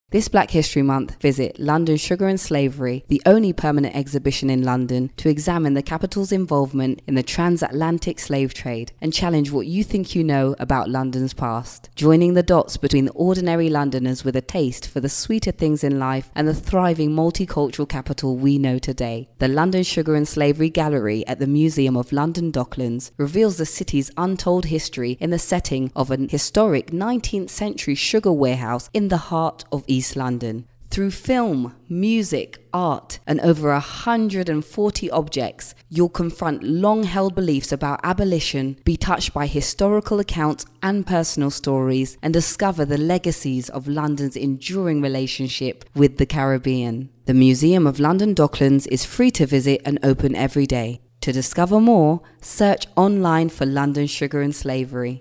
This Black History Month, visit London Sugar and Slavery, the only permanent exhibition in London, to examine the capital's involvement in the transatlantic slave trade and challenge what you think you know about London's past. Joining the dots between the ordinary Londoners with a taste for the sweeter things in life and the thriving multicultural capital we know today. The London Sugar and Slavery Gallery at the Museum of London Docklands reveals the city's untold history in the setting of an historic 19th century sugar warehouse in the heart of East London. Through film, music, art, and over 140 objects, you'll confront long-held beliefs about abolition, be touched by historical accounts and personal stories, and discover the legacies of London's enduring relationship with the Caribbean. The Museum of London Docklands is free to visit and open every day. To discover more, search online for London Sugar and Slavery.